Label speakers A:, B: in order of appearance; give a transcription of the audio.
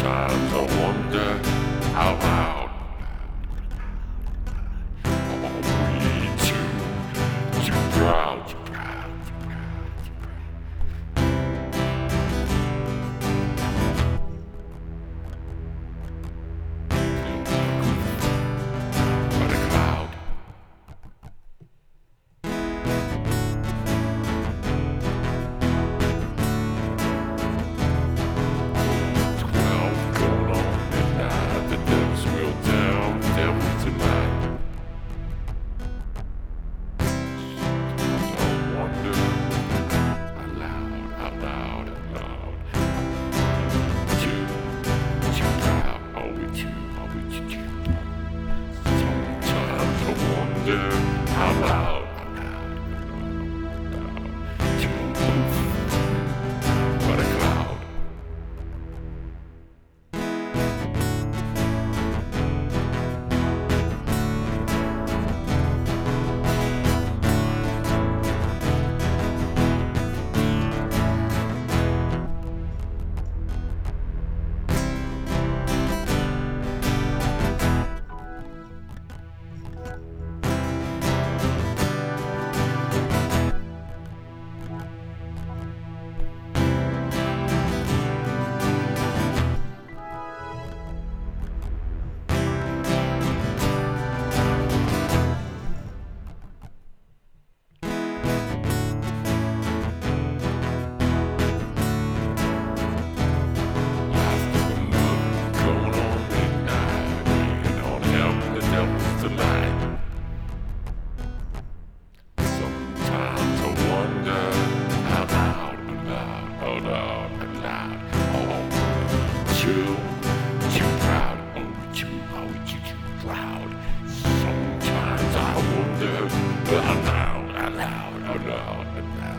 A: Sometimes I wonder how loud are we too proud, too proud, too proud, too proud. But a cloud. How loud, but a cloud. Too proud, oh, too proud. Sometimes I wonder, out loud, out loud, out loud, out loud.